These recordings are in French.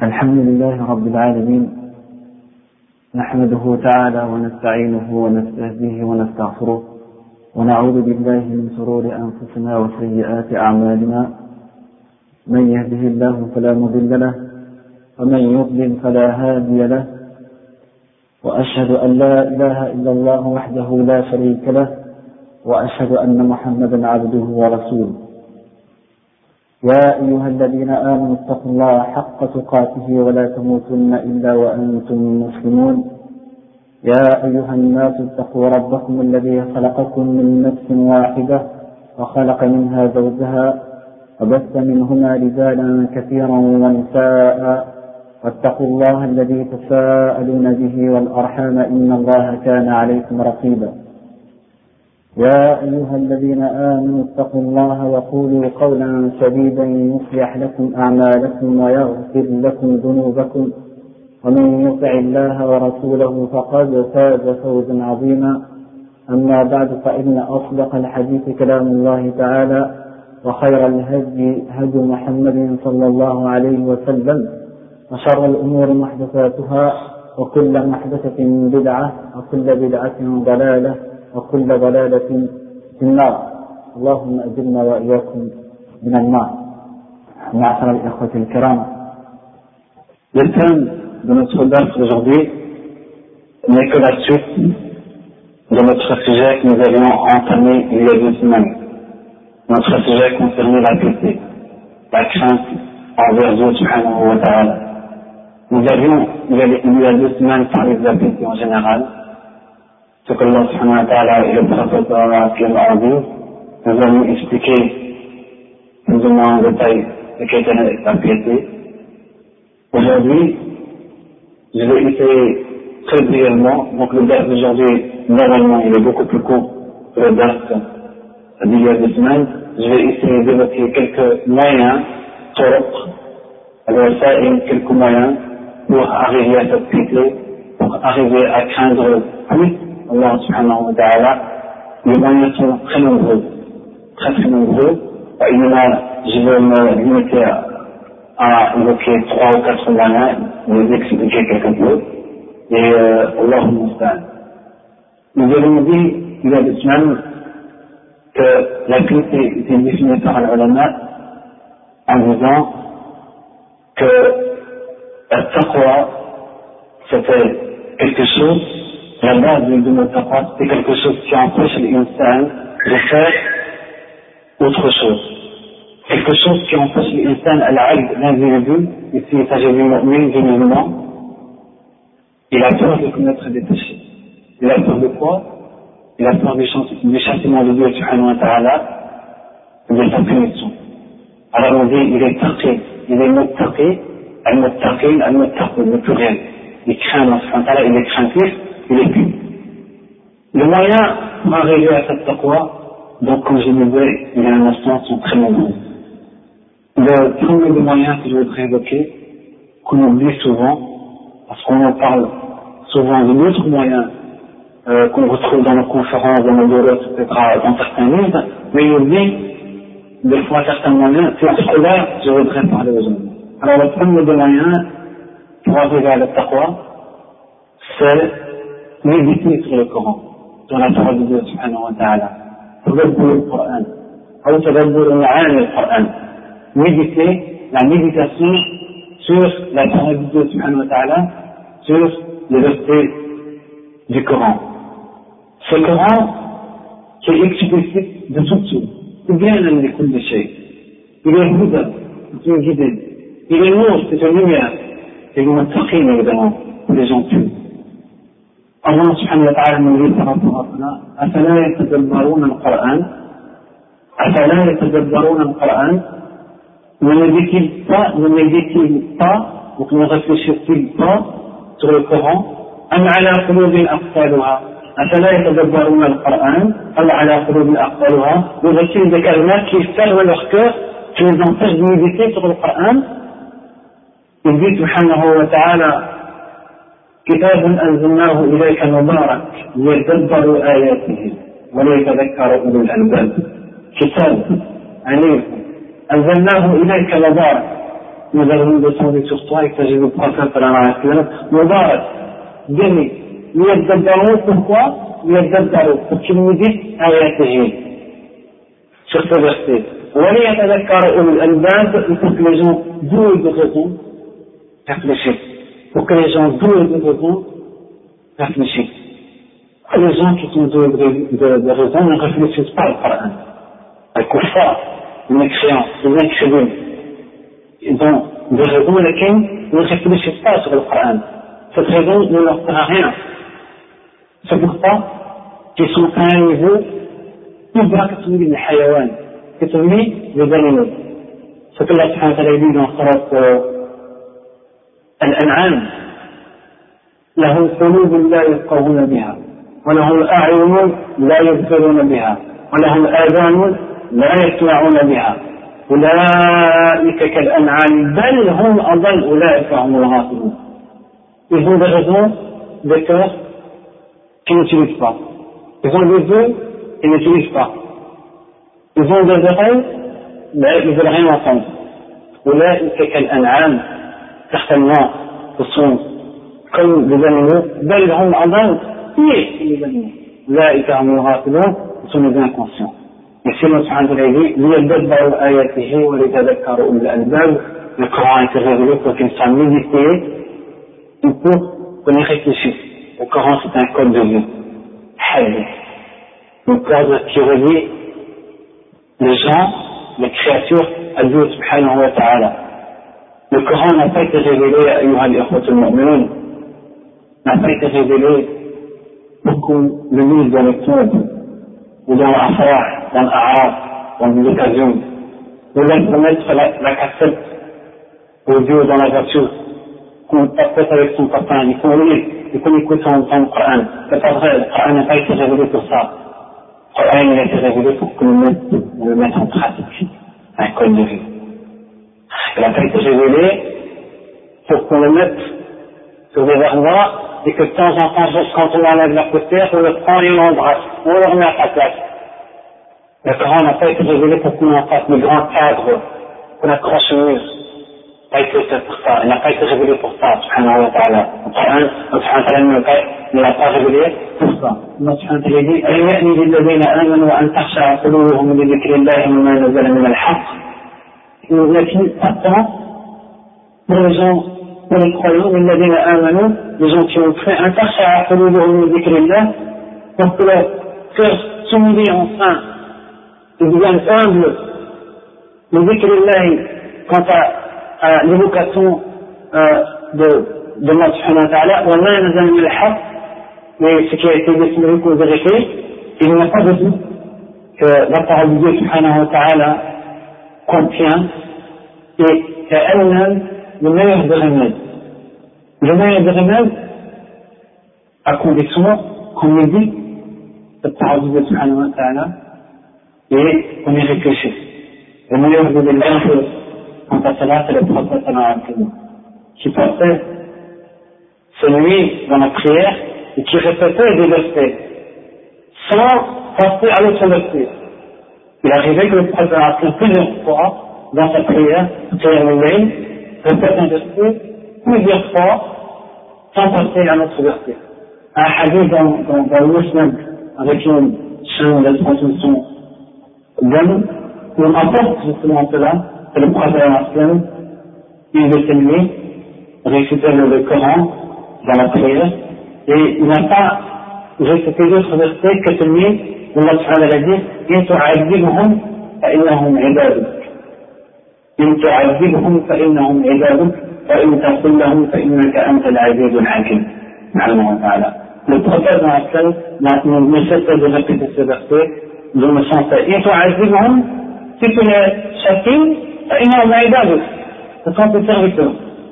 الحمد لله رب العالمين، نحمده تعالى ونستعينه ونستهديه ونستغفره، ونعوذ بالله من شرور أنفسنا وسيئات أعمالنا. من يهده الله فلا مضل له، ومن يضلل فلا هادي له، وأشهد أن لا إله إلا الله وحده لا شريك له، وأشهد أن محمدا عبده ورسوله. يا أيها الذين آمنوا اتقوا الله حق تقاته ولا تموتن إلا وأنتم مسلمون. يا أيها الناس اتقوا ربكم الذي خلقكم من نفس واحدة وخلق منها زوجها وبث منهما رجالا كثيرا ونساء، واتقوا الله الذي تساءلون به والأرحام إن الله كان عليكم رقيبا. يا أيها الذين آمنوا اتقوا الله وقولوا قولا سديدا يصلح لكم أعمالكم ويغفر لكم ذنوبكم، ومن يطع الله ورسوله فقد فاز فوزا عظيما. أما بعد، فإن أصدق الحديث كلام الله تعالى، وخير الهدي هدي محمد صلى الله عليه وسلم، وشر الأمور محدثاتها، وكل محدثة بدعة، وكل بدعة ضلالة، وكل ضلالة في النار. اللهم أجرنا وإياكم من النار. معاشر الإخوة الكرام، le thème de notre dars aujourd'hui n'est que la suite de notre sujet que nous avions entamé il y a 2 semaines. Notre sujet concernait la piété, la crainte envers Dieu subhanahu wa ta'ala. Nous avions il y a 2 semaines parlé de la piété en général, ce que Allah subhanahu wa ta'ala et le prophète ont dit. Nous allons expliquer plus ou moins en détail ce qu'est la piété. Aujourd'hui, je vais essayer très brièvement, donc le dars d'aujourd'hui, normalement, il est beaucoup plus court que le dars d'il y a 2 semaines. Je vais essayer d'évoquer quelques moyens, quelques moyens pour arriver à cette piété, pour arriver à craindre plus Allah subhanahu wa ta'ala. Les moyens sont très nombreux, très nombreux. Je vais me limiter à évoquer 3 ou 4 moyens, les expliquer quelque peu, et Allah musta'an. Nous avons dit il y a 2 semaines que la piété était définie par l'ulama en disant que la taqwa c'était quelque chose, la base de notre taqwa c'était quelque chose qui empêche l'insan de faire autre chose. Quelque chose qui empêche l'insan à l'individu, ici il s'agit du mu'min, du musulman, il a peur de commettre des péchés. Il a peur de quoi? Il a peur du châtiment de Dieu subhanahu wa ta'ala, de sa punition. Alors on dit, il est taqi, il est muttaqi, al-muttaqin, al-muttaqi, le pluriel. Il craint Allah subhanahu wa ta'ala, il est craintif, il est pur. Les moyens pour arriver à cette taqwa, donc comme je disais il y a un instant, sont très nombreux. Le premier des moyens que je voudrais évoquer, qu'on oublie souvent, parce qu'on en parle souvent de d'autres moyens qu'on retrouve dans nos conférences, dans nos doros, etc., dans certains livres, mais il oublie des fois certains moyens, c'est en cela que je voudrais parler aujourd'hui. Alors le premier des moyens pour arriver à la taqwa, c'est méditer sur le Coran, sur la parole de Dieu subhanahu wa ta'ala. تدبر القرآن أو تدبر معاني القرآن. Méditer, la méditation sur la parole de Dieu subhanahu wa ta'ala, sur les versets du Coran. Ce Coran qui est explicite de toutes choses. Il vient à l'écoute des chèques. Il est Bouddha, c'est une guidée. Il est nour, c'est une lumière. Et il est taqin évidemment, les gens tuent. Allah subhanahu wa ta'ala nous dit par rapport à cela, أفلا يتدبرون القرآن أفلا يتدبرون القرآن ne médite-t-il pas, donc ne réfléchit-il pas sur le Coran أم على قلوب أقفالها أفلا يتدبرون القرآن أم على قلوب أقفالها. Nous voici des calmats qui ferment leur cœur, qui les empêchent de méditer sur le Coran. Il dit subhanahu wa ta'ala كتاب أنزلناه إليك مبارك ليتدبروا آياته وليتذكر أولو الألباب. كتاب عليم أنزلناه إليك مبارك nous avons descendu sur toi, il s'agit du prophète sallallahu alayhi wa sallam, Mubarak, béni, liyadabbaru, pourquoi? Liyadabbaru, pour qu'ils méditent ayatihi, sur ce verset. Waliyatadakkaru ulul albab, pour que les gens doués de raison réfléchissent. Pour que les gens doués de raison réfléchissent. Les gens qui sont doués de raison ne réfléchissent pas au Coran. Les kuffars, les mécréants, les incrédules, ils ont des raisons lesquelles ne réfléchissent pas sur le Coran. Cette raison ne leur sert à rien. C'est pourquoi qu'ils sont à un niveau plus bas que celui des hayawan, que celui des animaux. Ce que Allah subhanahu wa ta'ala dit dans Surat Al-An'am, لهم قلوب لا يفقهون بها ولهم أعين لا يبصرون بها ولهم آذان لا يسمعون بها أولئك كالأنعام بل هم أضل أولئك هم الغافلون. Ils ont des raisons, des cœurs qui n'utilisent pas. Ils ont des yeux qui n'utilisent pas. Ils ont des oreilles, mais ils ne veulent rien entendre. أولئك كالأنعام, certainement, ce sont comme des animaux, bel hum adal, pire que les animaux. أولئك هم الغافلون, ce sont les inconscients. Et c'est notre subhanahu wa ta'ala dit, ليدبروا آياته وليتذكروا أولي الألباب, le Coran a été révélé pour qu'il soit médité ou pour qu'on y réfléchisse. Le Coran c'est un code de vie, hadith, le code qui relie les gens, les créatures à Dieu subhanahu wa ta'ala. Le Coran n'a pas été révélé à ayyuha al-ikhwatul mu'minun, n'a pas été révélé pour qu'on le lise dans les tombes, ou dans l'affaire, dans l'arabe, dans les occasions, ou même pour mettre la cassette audio dans la voiture, qu'on papote avec son copain, et qu'on lit, et qu'on écoute son Coran. C'est pas vrai, le Coran n'a pas été révélé pour ça. Le Coran il a été révélé pour qu'on le mette en pratique, un code de vie. Il n'a pas été révélé pour qu'on le mette sur des armoires et que de temps en temps, quand on enlève la poussière, on le prend et on l'embrasse, on le remet à sa place. Le Coran n'a pas été révélé pour qu'on en fasse de grands cadres, qu'on accroche au mur. Il n'a pas été révélé pour ça, subhanahu wa ta'ala. Le Coran, subhanahu wa ta'ala ne l'a pas révélé pour ça. Allah subhanahu wa ta'ala dit, أَلَمْ يَأْنِ لِلَّذِينَ آمَنُوا أَنْ تَخْشَعَ قُلُوبُهُمْ لِذِكْرِ اللَّهِ وَمَا نَزَلَ مِنَ الْحَقِّ. Il n'est pas temps pour les gens, pour les croyants, لِلَّذِينَ آمَنُوا, les gens qui ont cru, أَنْ تَخْشَعَ قُلُوبُهُمْ لِذِكْرِ اللَّهِ, pour que leur cœur s'humilie enfin, ils deviennent humbles, لِذِكْرِ اللَّهِ, quant à l'évocation de Allah subhanahu wa ta'ala, وَمَا نَزَلَ مِنَ الْحَقِّ, mais ce qui a été décidé pour vérifier, il n'y a pas de doute que la parole de Dieu subhanahu wa ta'ala contient et elle-même le meilleur des remèdes. Le meilleur des remèdes, à condition qu'on médite la parole de Dieu subhanahu wa ta'ala et qu'on y réfléchisse. Le meilleur des remèdes, quant à cela, c'est le prophète sallallahu alayhi wa sallam, qui passait ses nuits dans la prière et qui répétait des versets sans passer à l'autre verset. Il arrivait que le prophète sallallahu alayhi wa sallam plusieurs fois dans sa prière, répète un verset plusieurs fois sans passer à un autre verset. Un hadith dans le Muslim avec une chaîne de transmission bonne, on apporte justement cela, c'est le prophète sallallahu alayhi wa sallam, une de ses nuits, récitait le Coran dans la prière, et il n'a pas récité d'autres versets que celui où Allah subhanahu wa ta'ala dit, إِن تُعَذِّبْهُمْ فَإِنَّهُمْ عِبَادُكَ إن تعذبهم فإنهم عبادك وإن تغفر لهم فإنك أنت العزيز الحكيم. سبحانه وتعالى. Le prophète dans la scène ne cesse de répéter ce verset dans le sens إن تعذبهم, si tu les châties, فإنهم عبادك, ce sont tes serviteurs.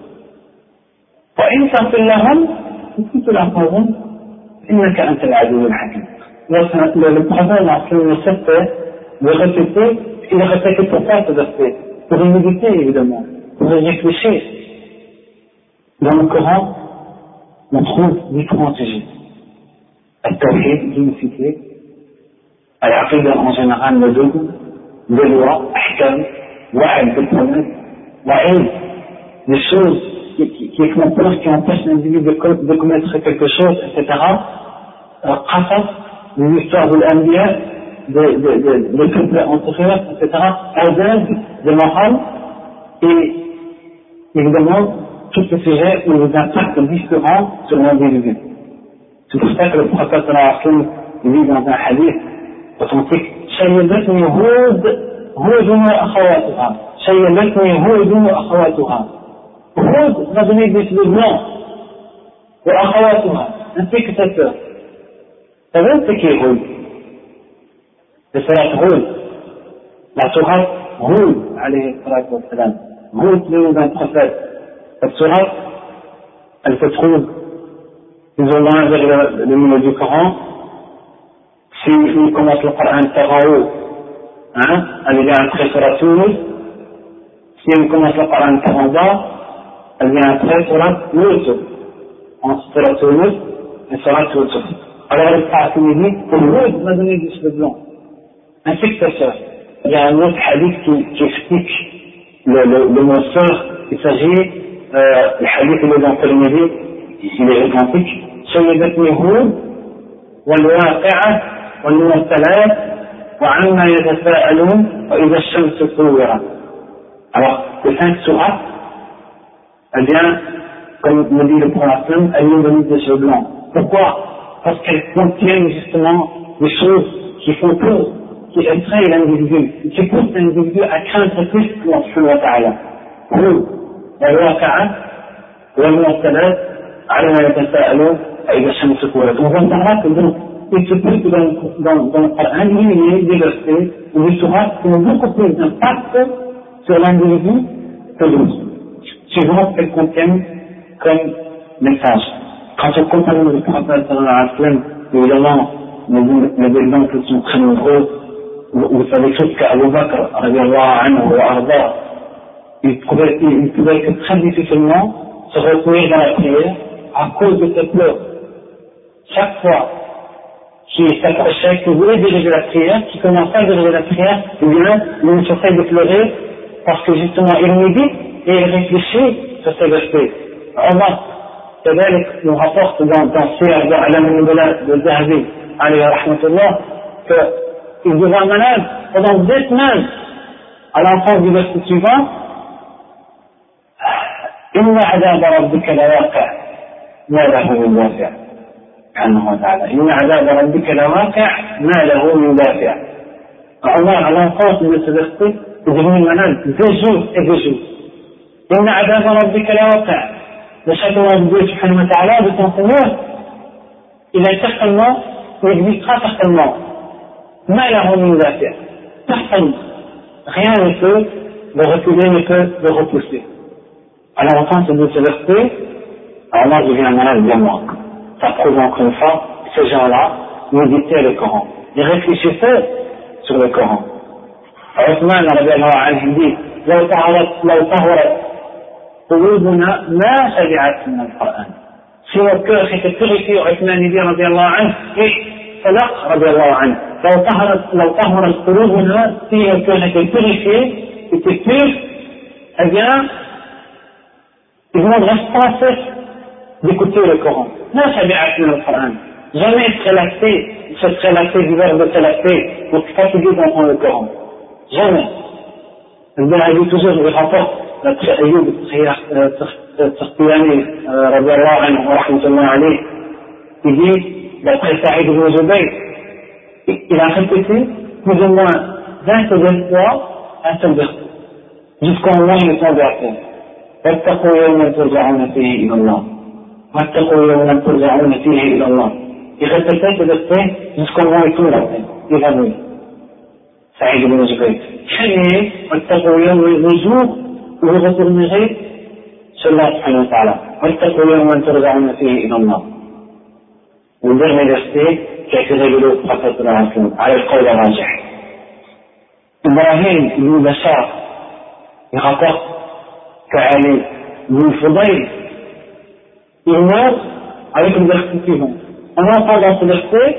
وإن تغفر لهم, si tu leur pardonnes, فإنك أنت العزيز الحكيم. Le prophète dans la scène ne cesse de répéter, il a répété pour ça ce verset. Pour y méditer évidemment, pour y réfléchir. Dans le Coran, on trouve différents sujets. Al-Tawhid, l'unicité, Al-Aqidah en général, le dogme, des lois, Ahkam, Wa'id, des promesses, Wa'id, des choses qui font peur, qui empêchent l'individu de commettre quelque chose, etc. Qasas, les histoires de l'Anbiya, des peuples antérieurs, etc. Adab, des morales, et évidemment, tous ces sujets ont des impacts différents sur l'individu. C'est pour ça que le prophète sallallahu alayhi wa sallam dit dans un hadith authentique, شيبتني هود وأخواتها شيبتني هود وأخواتها. Hud m'a donné des cheveux blancs وأخواتها ainsi que sa sœur. Vous savez ce qu'est Hud? C'est Surat Hud, la Surat Hud alayhi salatu wa salam. Hud c'est le nom d'un prophète. Cette Surat, elle se trouve plus ou moins vers le milieu du Coran. Si on commence le Coran par en haut, hein, elle vient après Surat Yunus. Si on commence le Coran par en bas, elle vient après Surat Yusuf. Entre Surat Yunus et Surat Yusuf. Alors le prophète nous dit que Hud m'a donné des cheveux blancs, ainsi que sa sœur. Il y a un autre hadith qui explique le mot sœur. Il s'agit le hadith qui est dans Tirmidhi, il est authentique. شيبتني هود والواقعة والمرسلات وعما يتساءلون وإذا الشمس كورت. Alors, les 5 sourates, eh bien, comme me dit le prophète, elles nous donnent des cheveux blancs. Pourquoi? Parce qu'elles contiennent justement des choses qui font peur, qui effrayent l'individu, qui poussent l'individu à craindre plus Allah subhanahu wa ta'ala. هود والواقعة والمرسلات على ما يتساءلون فإذا الشمس كورت. On entendra que donc, il se peut que dans le Coran, il y ait des versets ou des sourates qui ont beaucoup plus d'impact sur l'individu que d'autres, suivant ce qu'elles contiennent comme message. Quand on compare le prophète sallallahu alayhi wa sallam, évidemment, les exemples sont très nombreux. Vous savez tous qu'Abu Bakr, radiyallahu anhu wa arda, il pouvait que très difficilement se retenir dans la prière à cause de ses pleurs. Chaque fois qu'il s'approchait, qu'il voulait diriger la prière, qu'il commençait à diriger la prière, eh bien, il s'essaie de pleurer parce que justement il médite et il réfléchit sur ces versets. Allah, كذلك nous rapporte dans Siyar A'lam al-Nubala de Zahabi, alayhi rahmatullah, qu'il devient malade pendant 2 semaines à l'enfant du verset suivant. إن عذاب ربك لواقع ما له من دافع. سبحانه وتعالى. إن عذاب ربك لواقع ما له من دافع. Allah, à l'enfance de ce verset, est devenu malade 2 jours et 2 jours. إن عذاب ربك لواقع. Le châtiment de Dieu subhanahu wa ta'ala, de ton Seigneur, il est certainement, il existera certainement. ما له من دافع. Personne, rien ne peut le reculer, ne peut le repousser. À l'entente de ce verset, alors moi je deviens malade de moi. Ça prouve encore une fois, ces gens-là méditaient le Coran. Ils réfléchissaient sur le Coran. Othman radiyallahu anhu dit, لو طهرت قلوبنا ما شبعت من القرآن. Si notre cœur était purifié, Othman dit radiyallahu anhu, et Salaq radiyallahu anhu, لو طهرت قلوبنا, si notre cœur était purifié, était pur, eh bien, ils vont sans cesse d'écouter le Coran. ما شبعت من القرآن. Jamais il se serait lassé du verbe de se lasser pour se fatiguer d'entendre le Coran. Jamais. Il toujours, il rapporte notre Ayyub Sirtiyani, radiyallahu anhu wa rahmatullahi alayhi, il dit, d'après Saïd ibn Jubayr, il a répété plus ou moins 22 fois un seul verset, jusqu'au moment où il est tombé à terre. واتقوا يوما ترجعون فيه إلى الله واتقوا يوما ترجعون فيه إلى الله. Il répétait ce verset jusqu'au moment où il tombe à terre, évanoui. Saïd ibn Jubayr. Craignez, واتقوا يوما, le jour où vous retournerez sur Allah subhanahu wa ta'ala. واتقوا يوما ترجعون فيه إلى الله. Le dernier verset qui a été révélé au prophète sallallahu alayhi wa sallam, على القول الراجح. Ibrahim ibn Bashar, il rapporte qu'Ali ibn Fudayl, il meurt avec le verset suivant. On entend dans ce verset,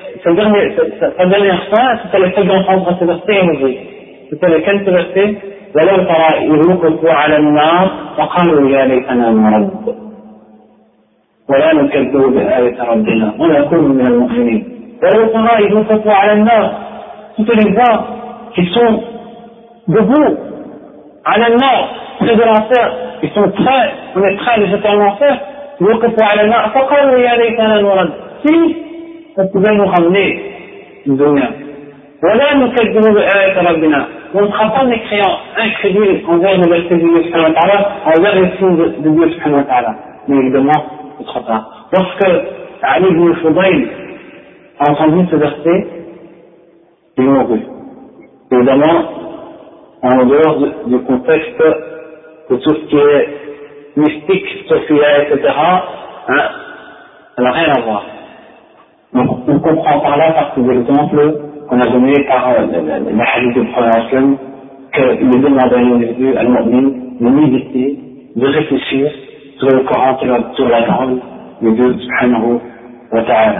sa dernière fin, c'était le fait d'entendre ce verset et mourir. C'était lequel ce verset? ولو ترى إذ وقفوا على النار وقالوا يا ليتنا نرد ولا نكذب بآية ربنا ونكون من المؤمنين. ولو ترى إذ وقفوا على النار, tu peux les voir qui sont debout à l'enfer, près de l'enfer, ils sont prêts, on est prêts à les jeter en enfer. وقفوا على النار فقالوا يا ليتنا نرد, si on pouvait nous ramener du dunya. ولا نكذب بآية ربنا, on ne sera pas mécréants, incrédules envers le verset de Dieu subhanahu wa ta'ala, envers les signes de Dieu subhanahu wa ta'ala. Mais évidemment, c'est trop tard. Lorsque Ali ibn Fudayl a entendu ce verset, il mourut. Évidemment, en dehors du contexte de tout ce qui est mystique, sophia, etc., hein, ça n'a rien à voir. Donc, on comprend par là, par ces exemples qu'on a donnés par la hadith du prophète, qu'il est demandé à l'individu, à l'mu'min, de méditer, de réfléchir sur le Coran, sur la parole de Dieu subhanahu wa ta'ala.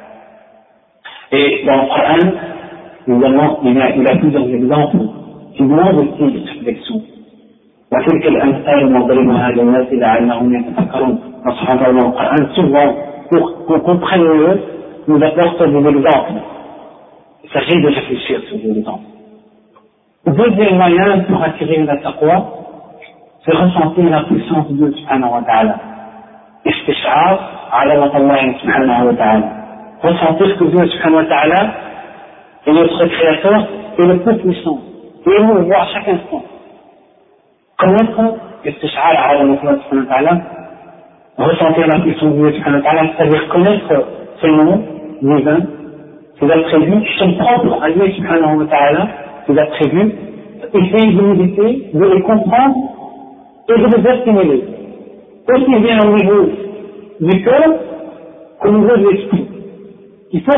Et dans le Coran, évidemment, il a plusieurs exemples qui demandent aussi une réflexion. وتلك الأمثال نضربها للناس لعلهم يتفكرون. سبحان الله, le Coran, souvent, pour qu'on comprenne mieux, nous apporte des exemples. Il s'agit de réfléchir sur des exemples. Le deuxième moyen pour attirer la taqwa, c'est ressentir la puissance de Dieu subhanahu wa ta'ala. Istish'ar alamat Allah subhanahu wa ta'ala. Ressentir que Dieu subhanahu wa ta'ala est notre créateur et le plus puissant. Et il nous voit à chaque instant. Connaître istish'ar alamat Allah subhanahu wa ta'ala, ressentir la puissance de Dieu subhanahu wa ta'ala, c'est-à-dire connaître ses noms divins, ses attributs qui sont propres à lui subhanahu wa ta'ala, ses attributs, essayer de méditer, de les comprendre et de les assimiler, aussi bien au niveau du cœur qu'au niveau de l'esprit. Il faut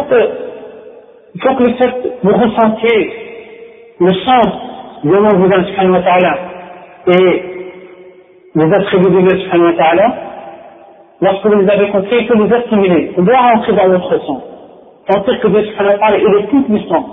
que le fait de ressentir le sens du nom divin subhanahu wa ta'ala et les attributs de Dieu subhanahu wa ta'ala, lorsque vous les avez compris, il faut les assimiler, on doit rentrer dans notre sens, sentir que Dieu subhanahu wa ta'ala est le plus puissant.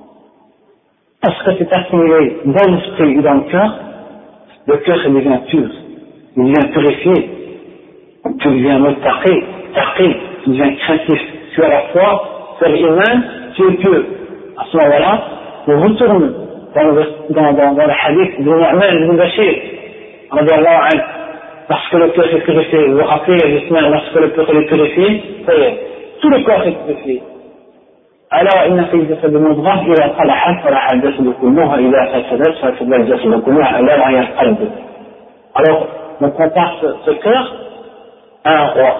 Parce que c'est assimilé dans l'esprit et dans le cœur devient pur, il devient purifié, tu deviens muttaqi, tu deviens craintif, tu as la foi, tu as l'iman, tu es pur. À ce moment-là, on retourne dans le hadith de Nu'man ibn Bashir, radiyallahu anhu, parce que le cœur est purifié. Vous vous rappelez, lorsque le cœur est purifié, ça y est, tout le corps est purifié. ألا إن في الجسد مضغة إذا صلحت صلح الجسد كله وإذا فسدت فسد الجسد كله ألا وهي القلب. Alors, on compare ce cœur à un roi.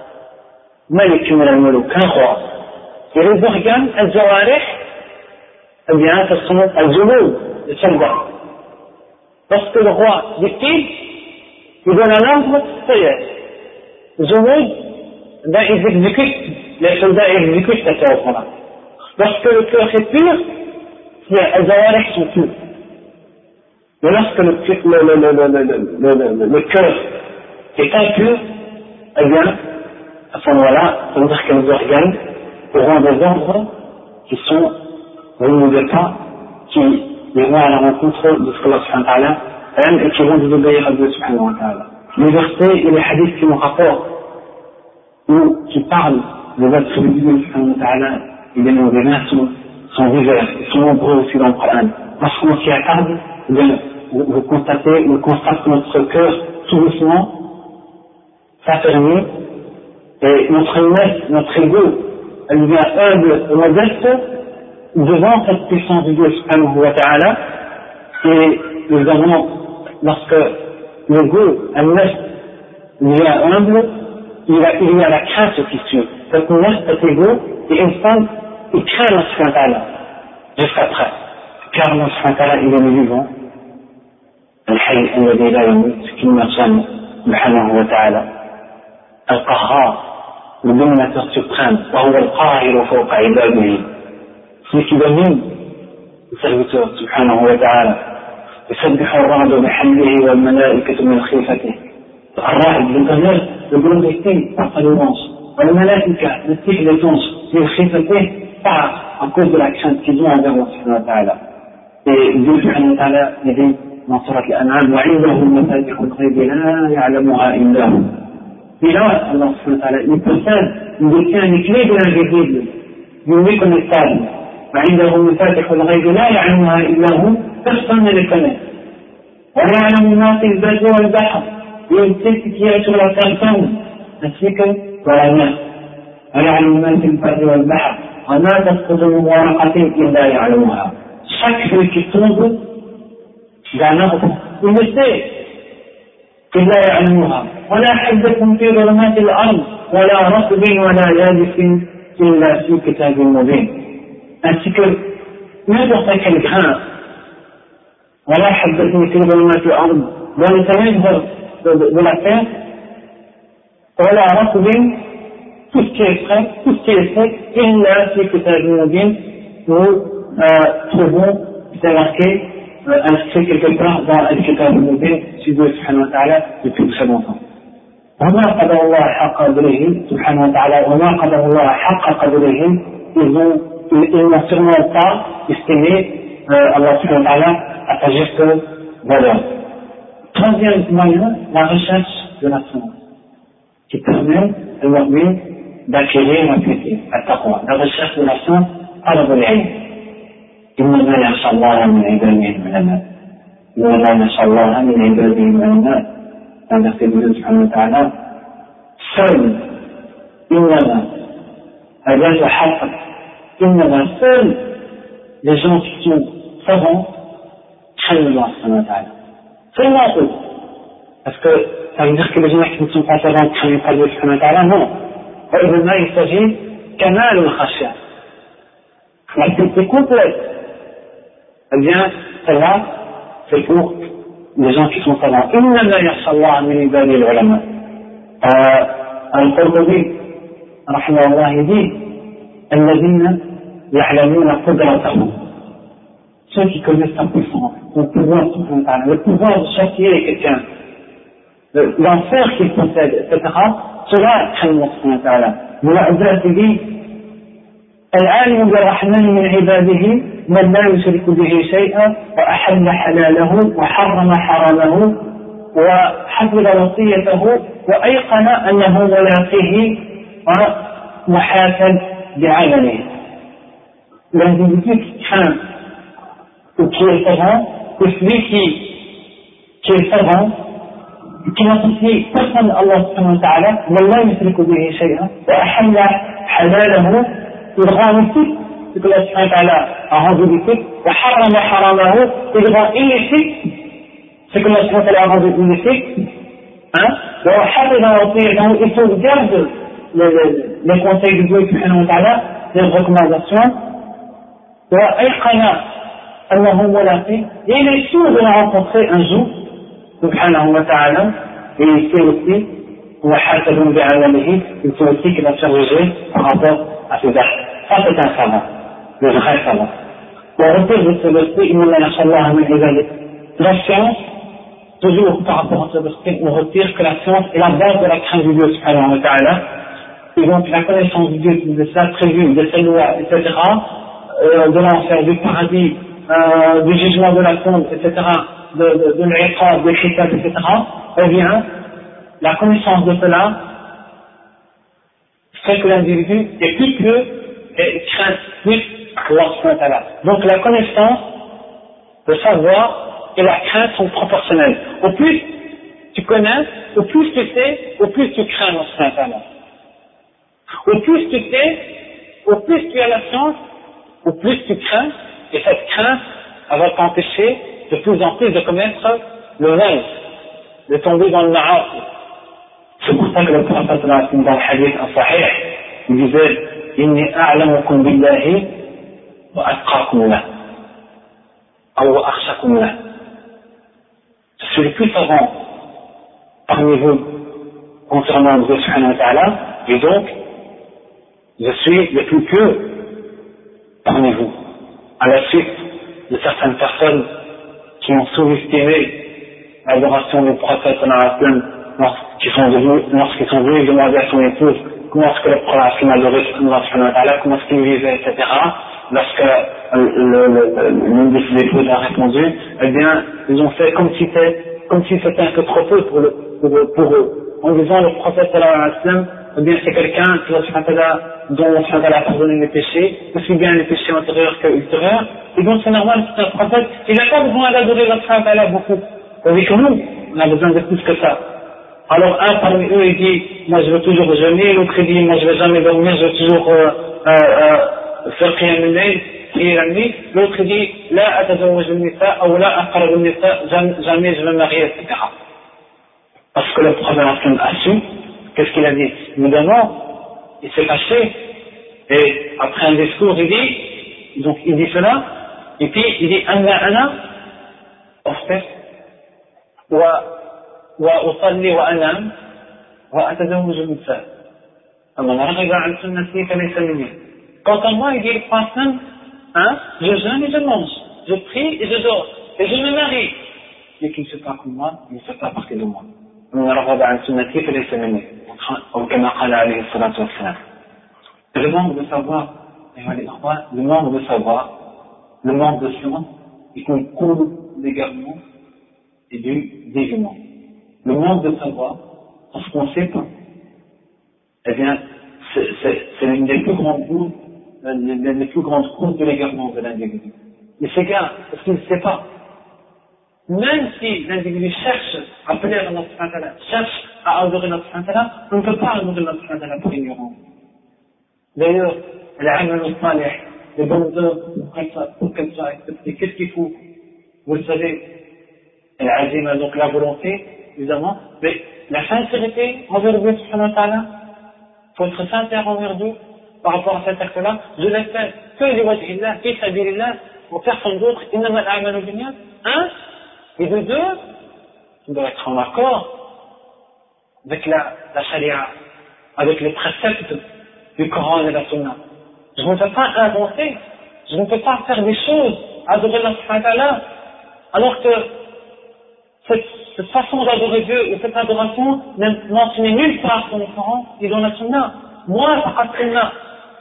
Malik min al-Muluk, un roi. Et les organes, al-Jawarih, eh bien, ce sont al-Junoud, les soldats. Lorsque le roi décide, il donne un ordre, ça y est. Junoud, ben, ils exécutent, les soldats exécutent cet ordre-là. Lorsque le cœur est pur, les Jawarih sont purs. Mais lorsque le cœur est impur, eh bien, à ce moment-là, ça veut dire que les organes auront des ordres qui sont venus de pas, qui vont à la rencontre de ce que Allah subhanahu wa ta'ala aime et qui vont désobéir à Dieu subhanahu wa ta'ala. Les versets et les hadiths qui nous rapportent, ou qui parlent des attributs de Dieu subhanahu wa ta'ala, et les noms divins sont divers, ils sont nombreux aussi dans le Coran. Lorsqu'on s'y attarde, eh bien, vous constate que notre cœur, tout doucement, s'affermit, et notre ego, elle devient humble et modeste devant cette puissance de Dieu subhanahu wa ta'ala, et nous avons, lorsque l'ego, elle devient humble, il y a la crainte qui suit. Donc on laisse cet ego, et une femme, il craint Allah subhanahu wa ta'ala, jusqu'après. Car Allah subhanahu wa ta'ala, il est le vivant. الحي الذي لا يموت كما صنع سبحانه وتعالى القهار le dominateur suprême وهو القاهر فوق عباده celui qui domine le serviteur سبحانه وتعالى يسبح الرعد بحمده والملائكة من خيفته الرعد بالغزال le glorifié par sa louange والملائكة le tic des anges من خيفته par à cause de la crainte qu'ils ont envers Allah subhanahu wa ta'ala et Dieu subhanahu wa ta'ala dit dans Surat Al-An'am, وعنده مفاتيح الغيب لا يعلمها إلا هو. Et là, Allah subhanahu wa ta'ala, il possède, il détient les clés de l'invisible, du méconnaissable. وعنده مفاتيح الغيب لا يعلمها إلا هو, personne ne les connaît. ويعلم ما في البر والبحر, il sait ce qu'il y a sur la terre ferme, ainsi que dans la mer. ويعلم ما في البر والبحر, وما تسقط من ورقة إلا يعلمها. Chaque feuille qui tombe d'un arbre, il le sait. إلا يعلمها ولا حبة في ظلمات الأرض ولا رطب ولا يابس إلا في كتاب مبين. Ainsi que n'importe quel grain, ولا حبة في ظلمات الأرض, dans les ténèbres de la terre, ولا رطب, tout ce qui est frais, tout ce qui est sec, إلا في كتاب مبين, nous trouvons, c'est marqué, inscrit quelque part dans Al-Kitab al-Mubin, si Dieu subhanahu wa ta'ala, depuis très longtemps. وما قدر الله حق قدره سبحانه وتعالى, وما قدر الله حق قدره, ils n'ont sûrement pas estimé Allah subhanahu wa ta'ala à sa juste valeur. Troisième moyen, la recherche de la science, qui permet au mu'min d'acquérir la piété, at-taqwa. La recherche de la science, talab al-ilm. إنما يخشى الله من عباده العلماء. إنما يخشى الله من عباده العلماء. هذا في الله سبحانه وتعالى. seul, إنما أداة حق, إنما seul les gens qui sont savants craignent Allah subhanahu wa ta'ala. Seulement eux. Parce que ça veut dire que les gens qui ne sont pas savants craignent pas Allah subhanahu wa ta'ala, non. وإنما il s'agit كمال الخشية. La piété complète. Eh bien, celle-là, c'est pour les gens qui sont savants. إنما يخشى الله من عباده العلماء. القرطبي رحمه الله dit الذين يعلمون قدرته. Ceux qui connaissent sa puissance, le pouvoir de châtier quelqu'un, l'enfer qu'il possède, etc. Cela craignent Allah subhanahu wa ta'ala. والعباد dit العالم بالرحمن من عباده من لا يشرك به شيئا وأحل حلاله وحرم حرامه وحفظ وصيته وأيقن أنه ملاقيه ومحاسب بعمله. L'individu qui craint ou qui est savant, ou celui qui est savant, qui n'associe personne à Allah subhanahu wa ta'ala, من لا يشرك به شيئا وأحل حلاله, il rend licite ce que Allah subhanahu wa ta'ala a rendu licite, وحرم حرامه, il rend illicite ce que Allah subhanahu wa ta'ala a rendu illicite, وحفظ وصيته, il sauvegarde les conseils de Dieu subhanahu wa ta'ala, les recommandations, وأيقن أنه ملاقيه, et il est sûr de le rencontrer un jour subhanahu wa ta'ala, et il sait aussi وحاسب بعمله, il sait aussi qu'il va se juger par rapport à ses actes. Ça c'est un savant, le vrai savant. On retire de ce verset إنما يخشى الله من عباده. La science, toujours par rapport à ce verset, on retire que la science est la base de la crainte du Dieu subhanahu wa ta'ala. Et donc la connaissance du Dieu, de cela prévu, de ses lois, etc., de l'enfer, du paradis, du jugement de la tombe, etc., de l'iqab, des critères, etc., eh bien, la connaissance de cela fait que l'individu est plus pieux et craint plus Allah subhanahu wa ta'ala. Donc la connaissance, le savoir et la crainte sont proportionnelles. Au plus tu connais, au plus tu sais, au plus tu crains Allah subhanahu wa ta'ala. Au plus tu sais, au plus tu as la science, au plus tu crains, et cette crainte va t'empêcher de plus en plus de commettre le mal, de tomber dans le ma'asi. C'est pour ça que le prophète dans le hadith sahih, il disait inni a'lamukum billahi wa atqakum lah, ou wa akhshakum lah. Je suis le plus savant parmi vous concernant Dieu subhanahu wa ta'ala, et donc je suis le plus pieux parmi vous. À la suite de certaines personnes qui ont sous-estimé l'adoration du prophète lorsqu'ils sont venus demander à son épouse comment est-ce que le prophète a adoré Allah subhanahu wa ta'ala, comment est-ce qu'il vivait, etc. Lorsque l'une de ses épouses a répondu, eh bien, ils ont fait comme si c'était un peu trop peu pour eux. En disant le prophète sallallahu alayhi wa sallam, eh bien, c'est quelqu'un dont Allah subhanahu wa ta'ala a pardonné les péchés, aussi bien les péchés antérieurs que ultérieurs, et donc c'est normal, c'est un prophète, il n'a pas besoin d'adorer Allah subhanahu wa ta'ala beaucoup. Tandis que nous, on a besoin de plus que ça. Alors un parmi eux il dit moi je veux toujours jeûner, l'autre il dit moi je veux jamais dormir, je veux toujours faire qiyam al-layl, prier la nuit, l'autre il dit la atazawwaj al-nisa ou la aqrab al-nisa, jamais je veux marier, etc. Parce que le prophète a su, qu'est-ce qu'il a dit? Évidemment, il s'est fâché et après un discours il dit cela et puis il dit ana أفطر وأصلي وأنام وأتزوج النساء فمن رغب عن سنتي فليس مني. Quant à moi, il dit le prophète, je jeûne et je mange, je prie et je dors, et je me marie. Mais qui ne fait pas comme moi, il ne fait pas partie de moi. من رغب عن سنتي فليس مني. أو كما قال عليه الصلاة والسلام. Le manque de savoir, le manque de science, il concourt l'égarement et du déviement. Le manque de savoir, parce qu'on ne sait pas, eh bien, c'est l'une des plus grandes causes, les plus grandes causes de l'égarement de l'individu. Il s'égare parce qu'il ne sait pas. Même si l'individu cherche à plaire à notre Ta'ala, cherche à adorer notre Ta'ala, on ne peut pas adorer notre Ta'ala pour ignorance. D'ailleurs, l'amal al-salih, les bonnes œuvres, pour qu'elles soient acceptées, qu'est-ce qu'il faut? Vous le savez, l'azima, donc la volonté, évidemment, mais la sincérité envers Dieu subhanahu wa ta'ala, il faut être sincère envers Dieu par rapport à cet acte-là. Je l'ai fait que les wajhillah, fi sabilillah, pour personne d'autre, innama al-a'malu binniyat. Et de deux, on doit être en accord avec la sharia, avec les préceptes du Coran et de la Sunna. Je ne peux pas inventer, je ne peux pas faire des choses, adorer Allah subhanahu wa ta'ala, alors que cette façon d'adorer Dieu ou cette adoration n'est mentionnée nulle part dans le Coran et dans la Sunna. Moi, faqat Sunna.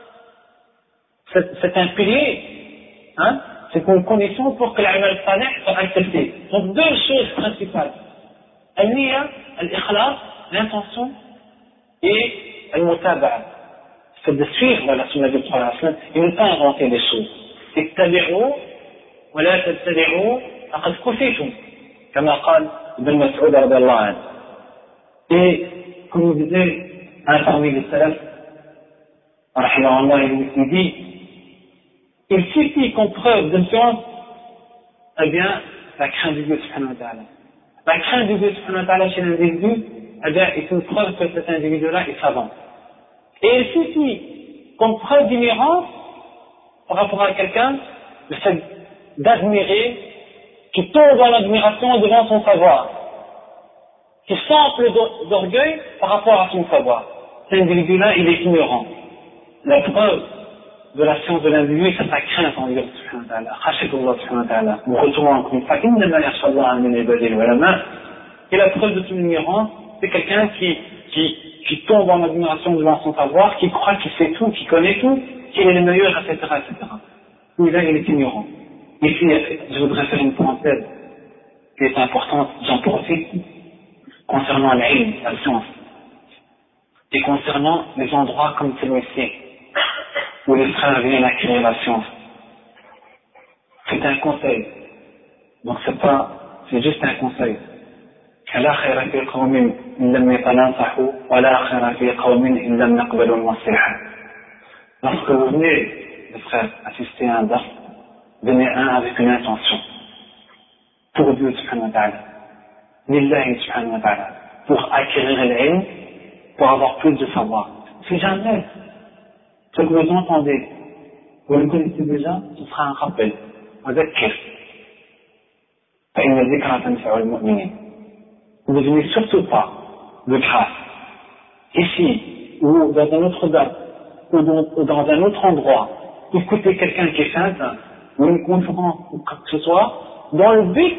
C'est un pilier, c'est une condition pour que l'amal salih soit accepté. Donc deux choses principales. Al-niyya, al-ikhlas, l'intention, et al-mutaba'a. C'est de suivre la Sunna du Prophète et ne pas inventer des choses. Ittabi'u wa la tattabi'u faqad kufitum. Comme قال Ibn Mas'ud radiyallahu anhu. Et comme vous disait un parmi les salafs, il dit, il suffit qu'on preuve de science, eh bien, la crainte du Dieu subhanahu wa ta'ala. La crainte du Dieu subhanahu wa ta'ala chez l'individu, eh bien, est une preuve que cet individu-là est savant. Et il suffit qu'on preuve d'ignorance par rapport à quelqu'un, le fait d'admirer, qui tombe dans l'admiration devant son savoir, qui s'enfle d'orgueil par rapport à son savoir. Cet individu-là, il est ignorant. La preuve de la science de l'individu, c'est sa crainte en Dieu subhanahu wa ta'ala. Khashiyatullah subhanahu wa ta'ala. Nous retournons encore une fois, innama yakhshallaha min ibadihi al-ulama. Et la preuve de son ignorance, c'est quelqu'un qui tombe en admiration devant son savoir, qui croit qu'il sait tout, qu'il connaît tout, qu'il est le meilleur, etc., etc. Oui, là, il est ignorant. Ici, je voudrais faire une parenthèse qui est importante, j'en profite, concernant l'ilm, la science, et concernant les endroits comme celui-ci, où les frères viennent à créer la science. C'est un conseil. Donc c'est juste un conseil. لا خير في قوم إن لم يتناصحوا ولا خير في قوم إن لم يقبلوا النصيحة. Lorsque vous venez, les frères, assister à un dars, venez avec une intention. Pour Dieu subhanahu wa ta'ala. Lillahi subhanahu wa ta'ala. Pour acquérir l'ilm, pour avoir plus de savoir. Si jamais ce que vous entendez, vous le connaissez déjà, ce sera un rappel. وذكر. فإن الذكرى تنفع المؤمنين. Ne devenez surtout pas de grâce. Ici, ou dans un autre date, ou dans un autre endroit, écoutez quelqu'un qui est saint, ou une conférence, ou quoi que ce soit, dans le but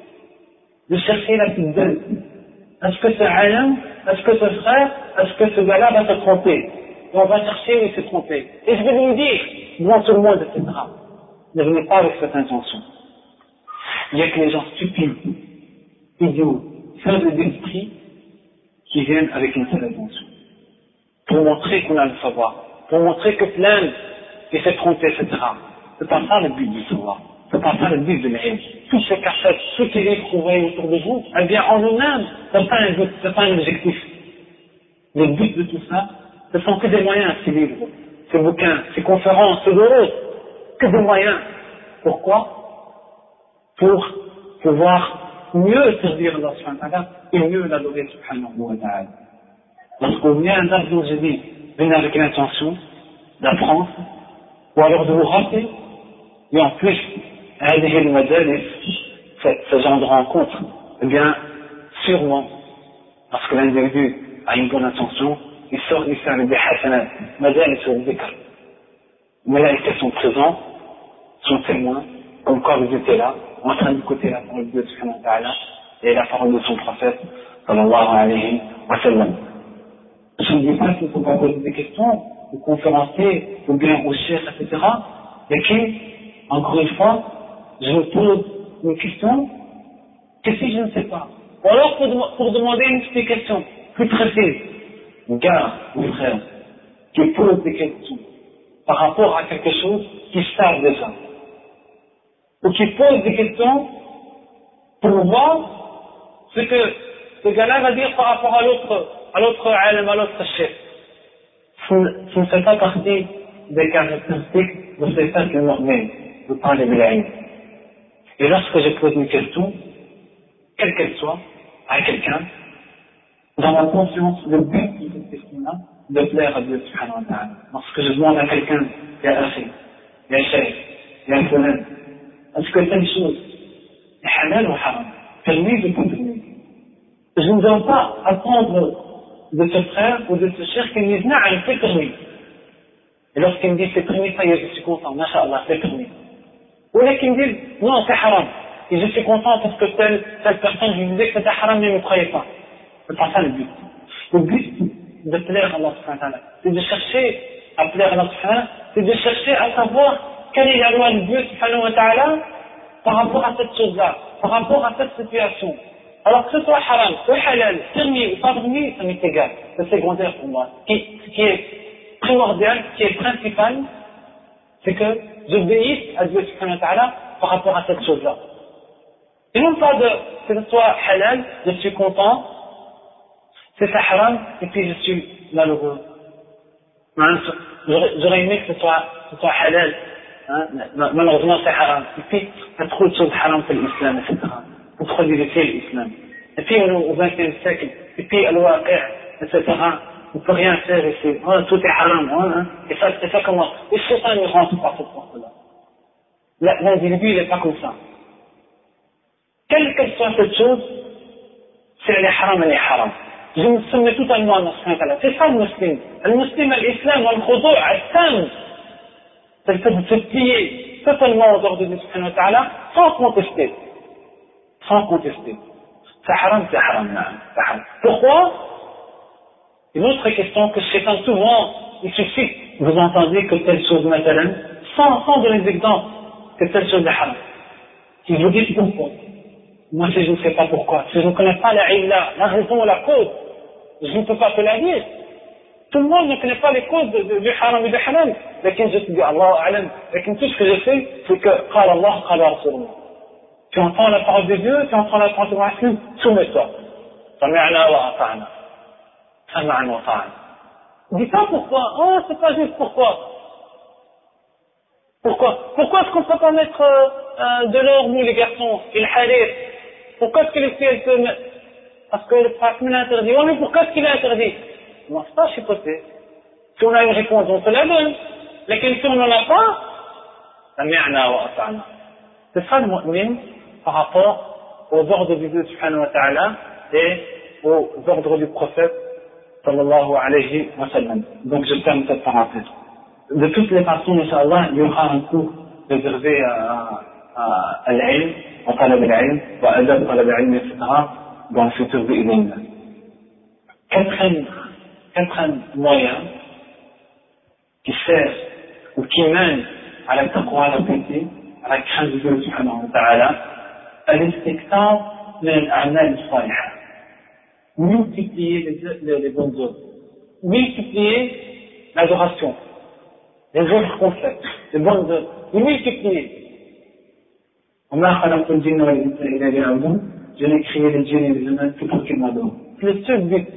de chercher la petite belle. Est-ce que c'est alim? Est-ce que ce frère? Est-ce que ce gars-là va se tromper? et on va chercher où il s'est trompé. Et je vais lui dire, devant tout le monde, etc. Ne venez pas avec cette intention. Il y a que les gens stupides, idiots, faibles d'esprit, qui viennent avec une seule intention. Pour montrer qu'on a le savoir. Pour montrer que plein, il s'est trompé, etc. C'est pas ça le but du savoir. C'est pas ça le but de l'ilm. Tout ce cassette, tout ce livres qu'on voit autour de vous, eh bien, en nous-mêmes, c'est pas un but, c'est pas un objectif. Le but de tout ça, ce sont que des moyens, ces livres, ces bouquins, ces conférences, ces euros, que des moyens. Pourquoi? Pour pouvoir mieux servir Allah subhanahu wa ta'ala et mieux l'adorer subhanahu wa ta'ala. Lorsqu'on vient d'un jour, j'ai dit, venez avec l'intention d'apprendre, ou alors de vous rappeler, et en plus, هذه المجالس, ce genre de rencontre, eh bien, sûrement, parce que l'individu a une bonne intention, il sort du faire des hasanat, majalis ou dhikr. Mais là, ils sont présents, sont témoins, comme quoi vous étiez là, en train d'écouter la parole de Dieu subhanahu wa ta'ala, et la parole de son prophète, sallallahu alayhi wa sallam. Je ne dis pas qu'il ne faut pas poser des questions, aux conférenciers, ou bien aux chefs, etc. Mais qui, encore une fois, je me pose une question, que si je ne sais pas. Ou alors pour demander une explication plus précise. Gars, mes frères, qui posent des questions par rapport à quelque chose qu'ils savent déjà. Ou qui posent des questions pour voir ce que ce gars-là va dire par rapport à l'autre alim, à l'autre chef. Ce ne fait pas partie des caractéristiques de ces faits mu'min, de parler de l'ilm. Et lorsque je pose une question, quelle qu'elle soit, à quelqu'un, dans ma conscience, le but de cette question-là, de plaire à Dieu subhanahu wa ta'ala. Lorsque je demande à quelqu'un, il y a akhi, il y a cheikh, il y a fulan, est-ce que telle chose est halal ou haram, permis ou pas permis? Je ne dois pas apprendre de ce frère ou de ce cheikh qui me dit, na'am, c'est permis. Et lorsqu'il me dit c'est permis, ça y est, je suis content, masha'Allah, c'est permis. Ou là qui me dit, non, c'est haram. Et je suis content parce que telle personne, je lui disais que c'était haram, mais il ne me croyait pas. C'est pas ça le but. Le but de plaire à Allah subhanahu wa ta'ala, c'est de chercher à plaire à Allah subhanahu wa ta'ala, c'est de chercher à savoir quelle est la loi de Dieu subhanahu wa ta'ala par rapport à cette chose-là, par rapport à cette situation. Alors que ce soit haram, ou halal, permis ou pas permis, ça m'est égal. C'est secondaire pour moi. Ce qui est primordial, ce qui est principal, c'est que j'obéisse à Dieu subhanahu wa ta'ala par rapport à cette chose-là. Et non pas que ce soit halal, je suis content, c'est ça haram, et puis je suis malheureux. J'aurais aimé que ce soit halal, hein, malheureusement c'est haram. Et puis, il y a trop de choses haram pour l'islam, etc. Pour trop limiter l'islam. Et puis, on est au XXe siècle, et puis, al-waqi', etc. On ne peut rien faire ici. Oh, tout est haram, hein, et ça commence. Et c'est ça, il rentre par cette porte-là. L'individu, il n'est pas comme ça. Quelle qu'elle soit cette chose, si elle est haram, elle est haram. Je me soumets totalement à Allah subhanahu wa ta'ala. C'est ça le musulman. Le musulman, l'islam, le khudu' al-tam. C'est le fait de se plier totalement aux ordres de Dieu subhanahu wa ta'ala, sans contester. Sans contester. C'est haram, c'est haram, c'est haram. Pourquoi? Une autre question que je sais souvent, il suffit, vous entendez que telle chose maintenant, sans donner d'exemple, que telle chose est haram. Si vous dites pourquoi, moi si je ne sais pas pourquoi, si je ne connais pas la illa, la raison ou la cause, je ne peux pas te la dire. Tout le monde ne connaît pas les causes du haram et du halal. Mais quand je te dis Allah alam, et tout ce que je fais, c'est que qala Allah, qala Rasulullah. Tu entends la parole de Dieu, tu entends la parole de Mohammed, soumets-toi. Sami'na wa ata'na. Sam'an wa ta'na. Dis pas pourquoi. Oh, c'est pas juste pourquoi. Pourquoi est-ce qu'on ne peut pas mettre de l'or, nous les garçons, et le harir? Pourquoi est-ce que les filles, elles peuvent mettre? Parce que le prophète l'a interdit. Oui, mais pourquoi est-ce qu'il a interdit? Non, c'est pas chipoter. Si on a une réponse, on se la donne. Mais si on n'en a pas, sami'na wa ata'na. C'est ça le mu'min par rapport aux ordres du Dieu subhanahu wa ta'ala et aux ordres du prophète sallallahu alayhi wa sallam. Donc je ferme cette parenthèse. De toutes les façons, Inch'Allah, il y aura un cours réservé à l'ilm, à talab al-ilm, à adab talab al-ilm, etc. dans le futur bi'idhnillah. Quatrième moyen qui sert ou qui mène à la taqwa, à la piété, à la crainte de Dieu subhanahu wa ta'ala, al-istikthar min al-a'mal as-salihah. Multiplier les bonnes œuvres, multiplier l'adoration, les œuvres qu'on fait, les bonnes œuvres, les multiplier. Je n'ai créé les djinns et les humains que pour qu'ils m'adorent. C'est le seul but.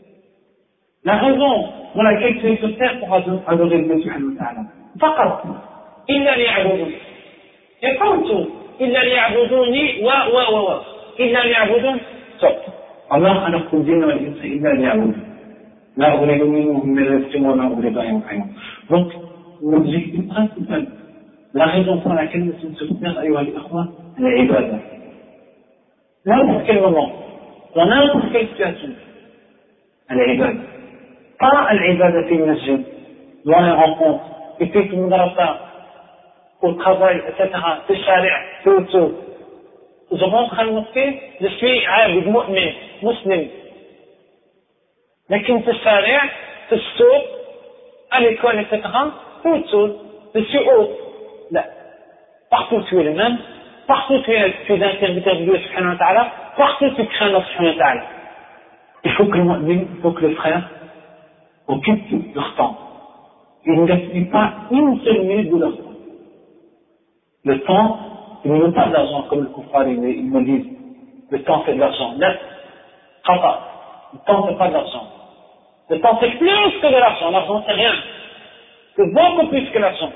La raison pour laquelle tu es sur terre pour adorer Dieu subhanahu wa ta'ala. فقط إلا ليعبدون. Il n'y a pas autre chose. إلا ليعبدوني إلا ليعبدون. Stop. وما خلقت الجن والإنس إلا ليعبدون. لا أريد منهم من رزق وما أريد أن يطعمون. Donc, l'objectif principal, la raison pour laquelle nous sommes sur terre, أيها الإخوة, c'est l'ibada. N'importe quel moment, dans n'importe quelle situation, l'ibada. Pas l'ibada في المسجد, dans les rencontres, et puis tout le monde a ça, au travail, etc. في الشارع, c'est autre chose. Je rentre à la mosquée, je suis عابد مؤمن مسلم. لكن في الشارع, في السوق, à l'école, etc. c'est autre chose. Je suis autre. لا. Partout tu es le même. Partout tu es un serviteur de Dieu subhanahu wa ta'ala. Partout tu crains Allah subhanahu wa ta'ala. Il faut que le mu'min, il faut que le frère occupe leur temps. Ils ne gaspillent pas une seule minute de leur temps. Le temps, ils ne veulent pas de l'argent comme le kuffar, ils me disent. Le temps c'est de l'argent. Non. Le temps c'est pas de l'argent. Le temps c'est plus que de l'argent. L'argent c'est rien. C'est beaucoup plus que l'argent.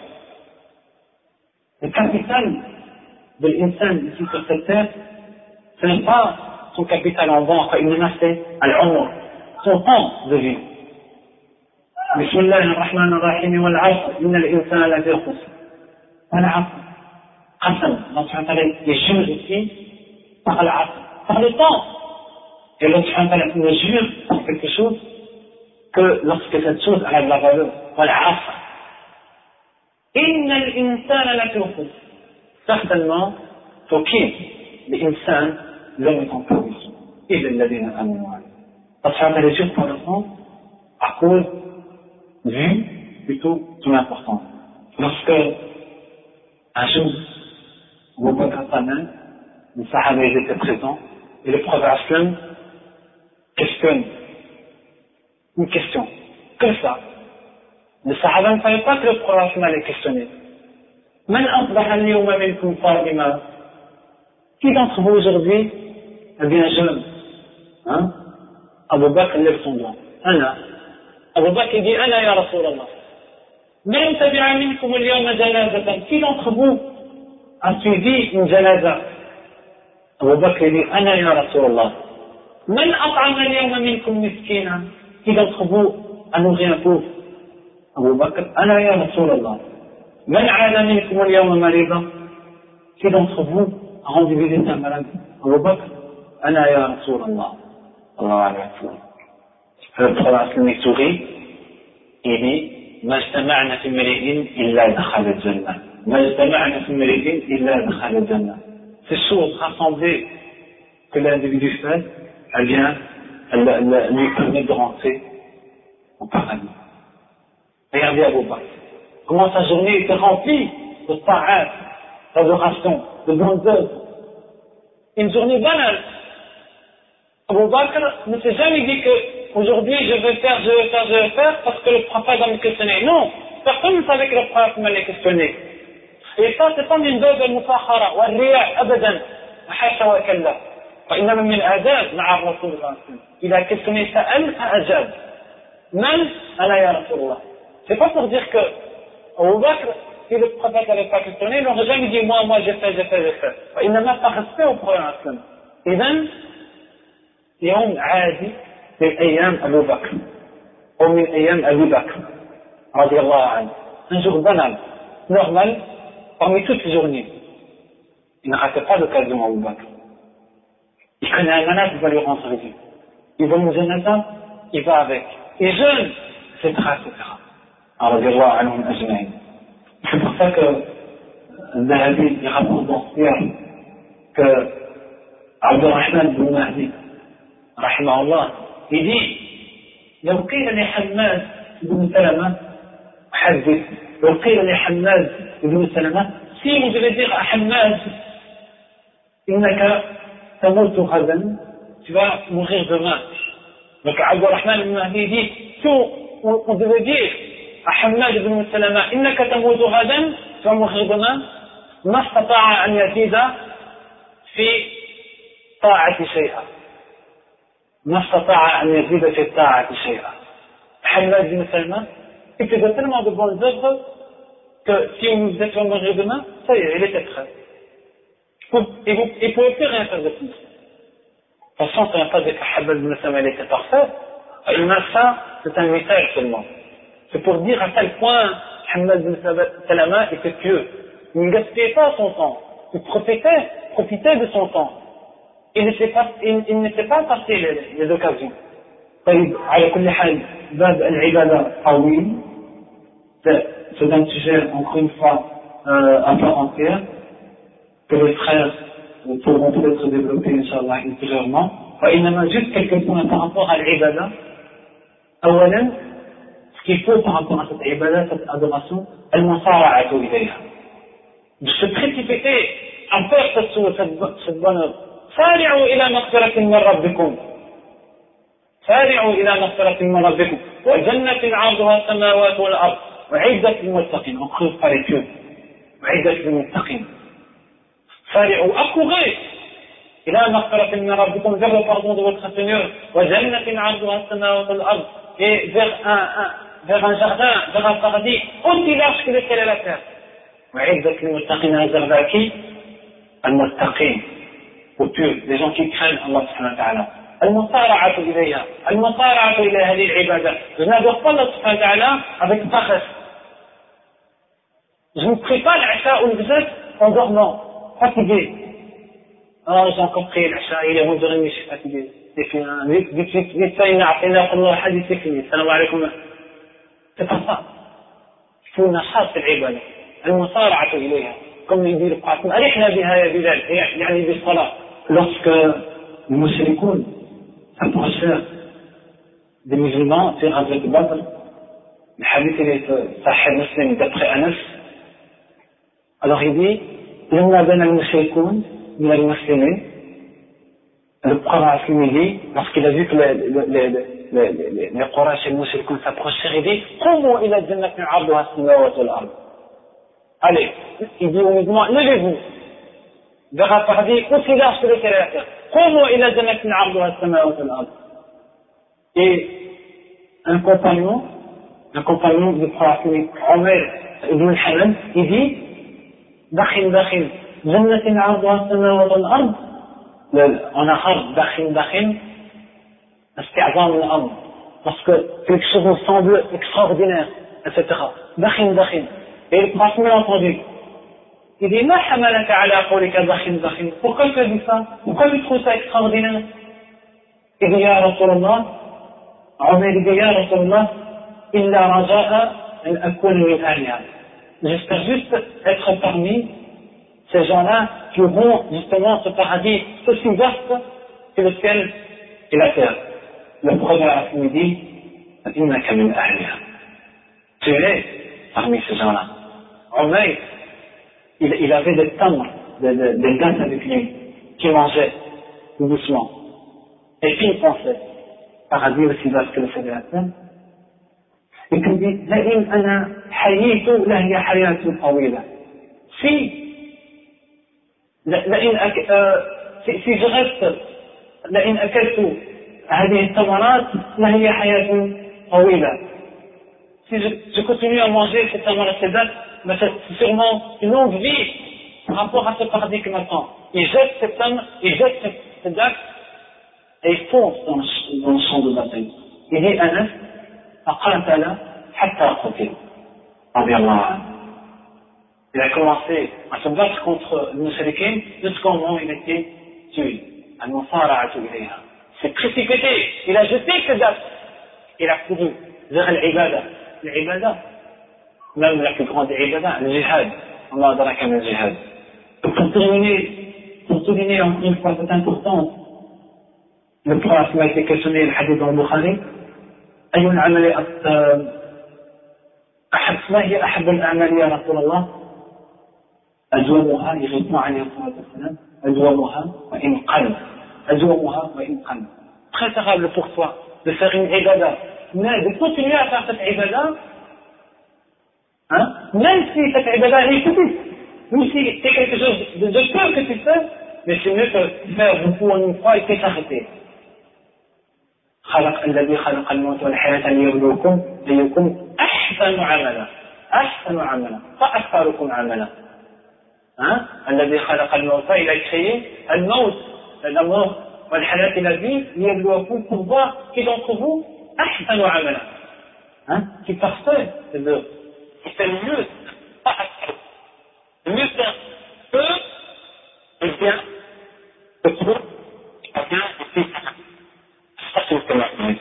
Le capital de l'insan ici sur cette terre, ce n'est pas son capital en banque, il en a fait son temps de vie. Bismillah ar-Rahman ar-Rahim wal 'asr innal insana lafi khusr. Wal 'asr. Qasam, Allah subhanahu wa ta'ala il jure ici par l'asr, par le temps. Et Allah subhanahu wa ta'ala il jure par quelque chose que lorsque cette chose a de la valeur. Wal 'asr. Innal insana lafi khusr. Certainement, pour qui l'insan, l'homme est en perdition. إلا الذين آمنوا وعملوا. Parce qu'on a les yeux pour le temps, à cause du plutôt son importance. Lorsque un jour, Abu Bakr As-Siddiq, les Sahaba étaient présents, et le prophète Aslam questionne une question. Comme ça, les Sahaba ne savaient pas que le prophète Aslam allait questionner. من أصبح اليوم منكم صائما. Qui d'entre vous aujourd'hui est bien jeune? Hein? Abu Bakr lève son doigt. Ana. Abu Bakr dit Ana ya Rasulallah. من تبع منكم اليوم جنازة. Qui d'entre vous a suivi une janaza? Abu Bakr dit Ana ya Rasulallah. من أطعم اليوم منكم مسكينا. Qui d'entre vous a nourri un pauvre? Abu Bakr Ana ya Rasulallah. من عاد منكم اليوم مريضا. Qui d'entre vous a rendu visite à un malade? Abu Bakr أنا يا رسول الله. الله عليه وسلم. Le prophète sourit et dit ما اجتمعنا في امرئ إلا دخل الجنة. ما اجتمعنا في امرئ إلا دخل الجنة. Ces choses rassemblées que l'individu fait, eh bien, elle lui permet de rentrer au paradis. Regardez Abu Bakr. Comment sa journée était remplie de ta'at, d'adoration, de bonnes œuvres. Une journée banale. Abu Bakr ne s'est jamais dit que aujourd'hui je vais faire parce que le prophète va me questionner. Non, personne ne savait que le prophète m'allait questionner. Et ça c'est pas min bab al-mufakhara wa al-riya' abadan. Hasha wa kalla. فإنما من آداب مع الرسول صلى الله عليه وسلم. Il a questionné سأل فأجاب. من أنا يا رسول الله. C'est pas pour dire que Abu Bakr, si le prophète n'avait pas questionné, il n'aurait jamais dit moi j'ai fait. Il n'a même pas respect au prophète. إذن يوم عادي من أيام أبو بكر أو من أيام أبي بكر رضي الله عنه. Un jour banal, normal, parmi toutes les journées. Il ne ratait pas l'occasion Abu Bakr. Il connaît un malade, il va lui rendre visite. Il va nous donner ça, il va avec. Il jeûne, etc. رضي الله عنهم أجمعين. C'est pour ça que Zahabi il rapporte dans ce livre que Abdurrahman bin Mahdi rahimahullah il dit لو قيل لحماد بن سلمة حدث وقيل لحماد بن سلمة si vous devez dire à Hammad إنك تموت غدا tu vas mourir demain donc Abdurrahman ibn Mahdi dit si on devait dire à Hammad ibn Salama إنك تموت غدا tu vas mourir demain ما استطاع أن يزيد في طاعة شيئا ما استطاع أن يزيد في الطاعة شيئا Hammad ibn Salama il faisait tellement de bonnes œuvres que si on nous disait qu'on mourir demain, ça y est, il était prêt. Il ne pouvait plus rien faire de plus. De toute façon, ça ne veut pas dire qu'Hammad ibn Salama était parfait. Ça, c'est un message seulement. C'est pour dire à quel point Hammad ibn Salama était pieux. Il ne gaspillait pas son temps. Il profitait de son temps. Il n'était pas passé les occasions. طيب على كل حال باب العبادة طويل c'est un sujet encore une fois à part entière que les frères pourront peut-être développer Inch'Allah ultérieurement وإنما juste quelques points par rapport à l'ibada أولا ce qu'il faut par rapport à cette ibada, cette adoration المصارعة إليها de se précipiter à faire cette bonne œuvre سارعوا إلى مغفرة من ربكم سارعوا إلى مغفرة من ربكم وجنة عرضها السماوات والأرض وعدة للمتقين أخذ فريقين وعدة للمتقين سارعوا accourez إلى مغفرة من ربكم vers le pardon de votre Seigneur وجنة عرضها السماوات والأرض et vers un jardin, vers un paradis aussi large que le ciel et la terre وعدة للمتقين un jardin qui المتقين aux pieux, les gens qui craignent Allah subhanahu wa ta'ala المصارعة إليها المصارعة إلى هذه العبادة je n'adore pas Allah subhanahu wa ta'ala avec paresse je ne prie pas l'Isha ou le Fajr en dormant fatigué j'ai encore prié l'Isha il est 11h30 je suis fatigué c'est fini vite fait il a Allah hadith c'est fini salam alaikum c'est pas ça il faut نشاط في العبادة المصارعة إليها comme il dit le prophète أرحنا بها يا بلال يعني بالصلاة lorsque les mushrikoun s'approchèrent des musulmans في غزوة بدر الحديث il est صحيح مسلم d'après Anas alors il dit لما بنى المشركون من المسلمين le prophète il dit lorsqu'il a vu que les Quraysh et les mushrikoun s'approchèrent il dit قوموا إلى جنة عرضها السماوات والأرض allez il dit aux musulmans levez-vous vers un paradis aussi large que le ciel et la terre قوموا إلى جنة عرضها السماوات والأرض et un compagnon du prophète Omer ibn al-Haram il dit دخل جنة عرضها السماوات والأرض en arabe دخل استعظام الأمر parce que quelque chose nous semble extraordinaire etc. دخل et le prophète m'a entendu il dit ما حملك على قولك دخل pourquoi tu as dit ça pourquoi tu trouves ça extraordinaire il dit يا رسول الله عمر dit يا رسول الله إلا رجاء أن أكون من أهلها j'espère juste être parmi ces gens-là qui auront justement ce paradis aussi vaste que le ciel et la terre le prophète me dit إنك من أهلها tu es parmi ces gens-là Omer il avait des tamres, des dattes avec lui, qui mangeait doucement. Et puis il pensait, paradis aussi vaste que le ciel et la terre. Et il dit, لئن أنا حييت لهي حياة طويلة. Si je reste, لئن أكلت هذه الثمرات لهي حياة طويلة. Si je continue à manger ces tamarat, ces dattes, mais c'est sûrement une longue vie par rapport à ce paradis qui m'attend. Il jette cette âme, il jette cette date et il fonce dans le champ de bataille. Il dit Anas, فقاتل حتى قتل رضي الله عنه. Il a commencé à se battre contre le musulman jusqu'au moment où il était tué. المصارعة إليها. Il s'est précipité, il a jeté cette date, il a couru vers l'ibada. L'ibada, même la plus grande ibada, le jihad. Allah adraka min jihad. Pour souligner encore une fois cette importance, le prophète m'a été questionné, le hadith dans le Bukhari, أي العمل ما هي أحب الأعمال يا رسول الله؟ أدومها يغيثنا عليه الصلاة والسلام أدومها وإن قل أدومها وإن قل préférable pour toi de faire une ibada mais de continuer à faire cette ibada hein? Même si cette ibada est petite même si c'est quelque chose de peu que tu fais mais c'est mieux que faire beaucoup en une fois et puis s'arrêter خلق الذي خلق الموت والحياة ليبلوكم أيكم أحسن عملا pas أكثركم عملا hein? الذي خلق الموت il a créé الموت la mort والحياة la vie ليبلوكم pour voir qui d'entre vous أحسن عملا hein? Qui parfait c'est le mieux pas أكثر le mieux faire peu et bien que trop et bien et puis ça c'est ce que l'on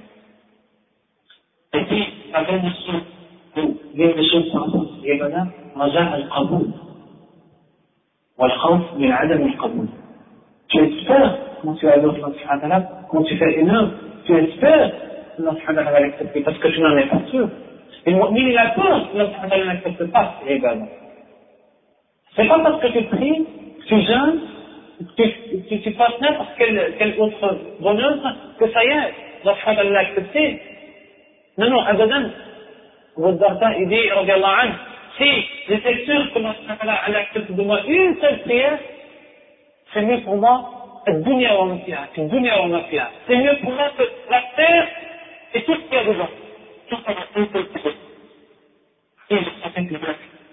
et puis avec des choses par rapport à l'ibada رجاء القبول والخوف من عدم القبول tu espères quand tu adores Allah subhanahu wa ta'ala quand tu fais une œuvre tu espères que Allah subhanahu wa ta'ala va l'accepter parce que tu n'en es pas sûr et le mu'min il a peur que Allah subhanahu wa ta'ala n'accepte pas l'ibada c'est pas parce que tu pries que tu jeûnes que tu fasses n'importe quelle autre bonne œuvre que ça y est Allah subhanahu wa ta'ala l'a accepté non abadan Abu Darda il dit radiyallahu anhu si j'étais sûr que Allah subhanahu wa ta'ala accepte de moi une seule prière c'est mieux pour moi الدنيا وما فيها في الدنيا وما فيها c'est mieux pour moi que la terre et tout ce qu'il y a dedans tout ça va une seule prière et je savais que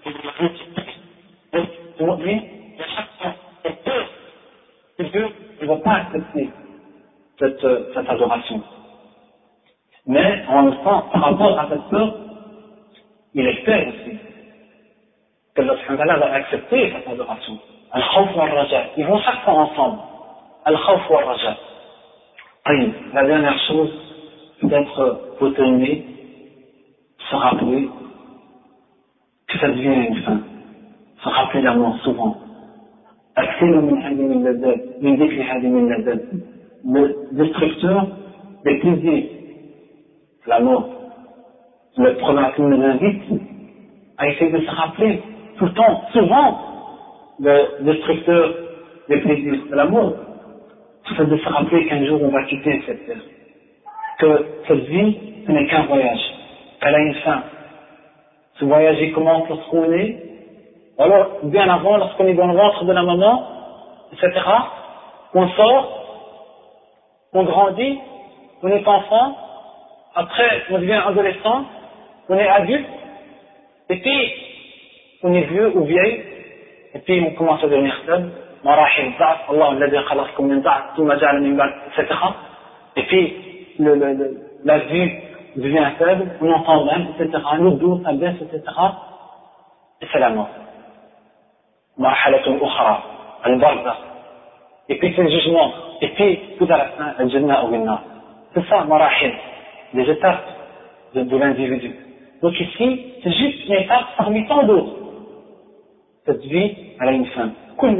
le mu'min à chaque fois il peur que Dieu ne va pas accepter cette adoration mais en même temps par rapport à cette peur il espère aussi que Allah subhanahu wa ta'ala va accepter cette adoration al-khawf wal-raja ils vont chaque fois ensemble al-khawf wal-raja la dernière chose peut-être faut terminer se rappeler que cette vie a une fin se rappeler la mort souvent أكثر من هذه اللذات من ذكر هذه اللذات le destructeur des plaisirs la mort le prophète nous invite à essayer de se rappeler tout le temps, souvent, le destructeur des plaisirs de la mort, c'est de se rappeler qu'un jour on va quitter cette terre, que cette vie ce n'est qu'un voyage, qu'elle a une fin. Ce voyage il commence lorsqu'on est, ou alors bien avant lorsqu'on est dans le ventre de la maman, etc. On sort, on grandit, on est enfant, après on devient adolescent, on est adulte, et puis on est vieux ou vieille, et puis on commence à devenir faible, marahil da'af, Allah alladhi khalaqakum min da'af, thumma ja'ala min ba'd, etc. Et puis la vue devient faible, on entend même, etc. Le dos, ça baisse, etc. Et c'est la mort. Marhalatun ukhra, al-barzakh. Et puis c'est le jugement. Et puis tout à la fin, al-jannah ou al-nar. C'est ça, marahil, les étapes de l'individu. Donc ici, c'est juste une étape parmi tant d'autres. Cette vie, elle a une fin.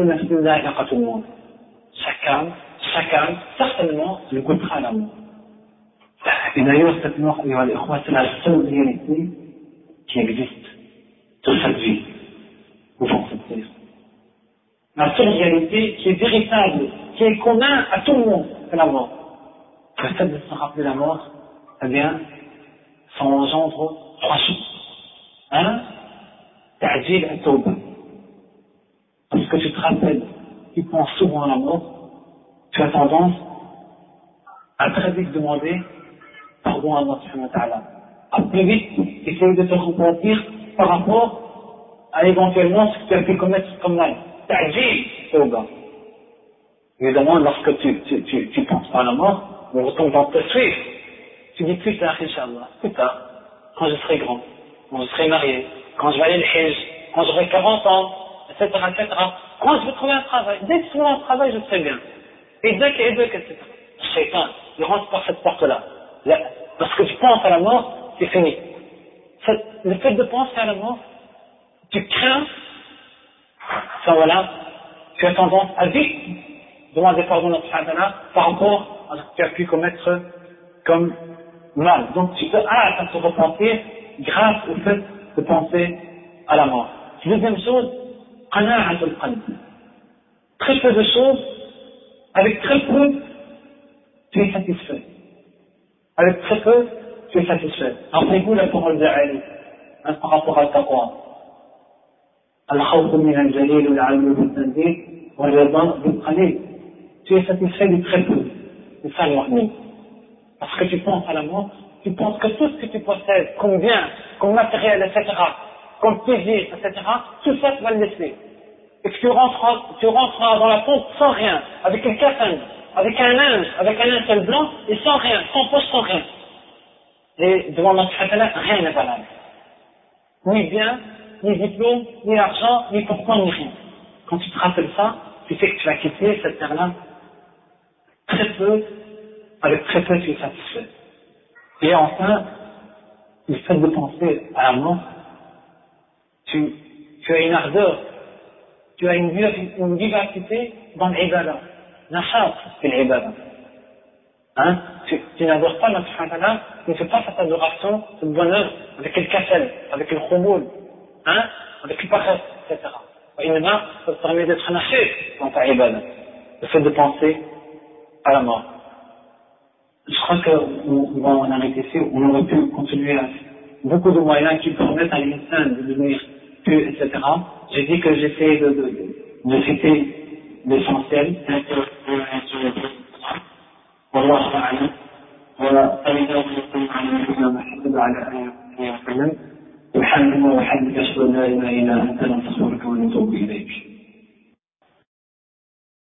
Chacun, certainement, le goûtera à la mort. Et d'ailleurs, cette mort, c'est la seule réalité qui existe sur cette vie, ou dans cette terre. La seule réalité qui est véritable, qui est commune à tout le monde, c'est la mort. Le fait de se rappeler la mort, eh bien, ça engendre trois choses. Un, ta'jil at-tawbah. Parce que tu te rappelles, tu penses souvent à la mort, tu as tendance à très vite demander pardon à Allah subhanahu wa ta'ala. À plus vite, essayer de te repentir par rapport à éventuellement ce que tu as pu commettre comme mal. Ta'jil at-tawbah. Évidemment, lorsque tu penses pas à la mort, on retombe dans te suivre. Tu dis plus tard, Inch'Allah, plus tard, quand je serai grand, quand je serai marié, quand je vais aller le Hajj, quand j'aurai 40 ans, etc., etc. Quand je vais trouver un travail, dès que je trouverai un travail, je serai bien. Et dès que, etc. Shaitan, il rentre par cette porte-là. Parce que tu penses à la mort, c'est fini. Le fait de penser à la mort, tu crains, ça voilà, tu as tendance à vite demander pardon à Allah par rapport à ce que tu as pu commettre comme mal. Donc tu peux te repentir grâce au fait de penser à la mort. Deuxième chose, qana'atul qalb. Très peu de choses, avec très peu, tu es satisfait. Avec très peu, tu es satisfait. Rappelez-vous la parole d'Ali, par rapport à taqwa. Al-khawf min al-jalil al-'alm bil-tanzil wal-rida bil-qalil. Tu es satisfait du très peu. C'est ça le mu'min. Parce que tu penses à la mort, tu penses que tout ce que tu possèdes, comme bien, comme matériel, etc., comme plaisir, etc., tout ça tu vas le laisser. Et que tu rentreras dans la pompe sans rien, avec un kafan, avec un linceul blanc, et sans rien, sans poche, sans rien. Et devant notre Ta'ala, rien n'est valable. Ni bien, ni diplôme, ni argent, ni pourquoi, ni rien. Quand tu te rappelles ça, tu sais que tu vas quitter cette terre-là très peu, avec très peu tu es satisfait. Et enfin, le fait de penser à la mort, tu as une ardeur, tu as une vivacité dans l'ibada. Nashat, c'est l'ibada. Hein? Tu n'adores pas notre Ta'ala, tu ne fais pas cette adoration, ce bonheur, avec le kafel, avec le khoumoul, hein? Avec le paresse, etc. Et maintenant, ça te permet d'être naché dans ta ibada. Le fait de penser à la mort. Je crois qu'on va en arrêter ici, on aurait pu continuer à beaucoup de moyens qui permettent à l'insan de devenir pieux, etc. J'ai dit que j'essayais de citer l'essentiel. والله أعلم وصلى الله وسلم على نبينا محمد وعلى آله وصحبه وسلم سبحانك اللهم وبحمدك أشهد أن لا إله إلا أنت نستغفرك ونتوب إليك